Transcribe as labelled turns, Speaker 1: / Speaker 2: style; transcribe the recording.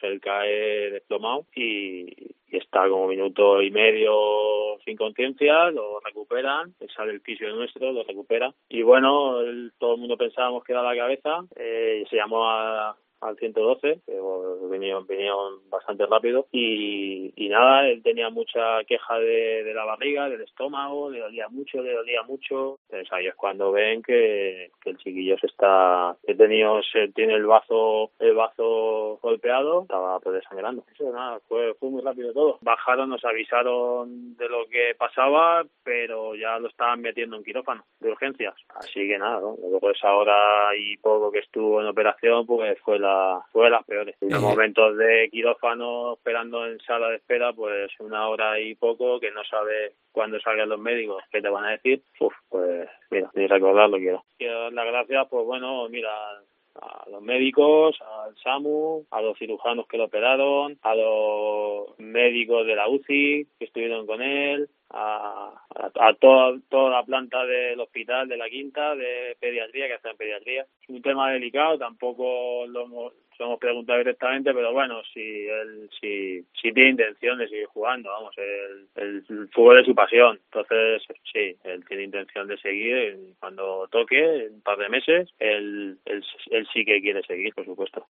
Speaker 1: él cae desplomado y está como minuto y medio sin conciencia, lo recuperan, él sale el fisio nuestro, lo recupera y bueno, todo el mundo pensábamos que era la cabeza, se llamó al 112, pero vinieron bastante rápido y nada, él tenía mucha queja de la barriga, del estómago, le dolía mucho, entonces ahí es cuando ven que el chiquillo tiene el bazo golpeado, estaba pues desangrando. Eso nada, fue muy rápido todo. Bajaron, nos avisaron de lo que pasaba, pero ya lo estaban metiendo en quirófano de urgencias, así que nada, ¿no? Luego esa hora y poco que estuvo en operación pues fue de las peores. En los momentos de quirófano esperando en sala de espera, pues una hora y poco que no sabes cuando salgan los médicos qué te van a decir. Pues mira, ni recordarlo quiero. Quiero dar las gracias, pues bueno, mira, a los médicos, al SAMU, a los cirujanos que lo operaron, a los médicos de la UCI que estuvieron con él, a toda la planta del hospital de la Quinta de pediatría, que hacen pediatría. Es un tema delicado, tampoco lo hemos preguntado directamente, pero bueno, si tiene intención de seguir jugando, vamos, el fútbol es su pasión, entonces sí, él tiene intención de seguir, cuando toque, en un par de meses, él sí que quiere seguir, por supuesto.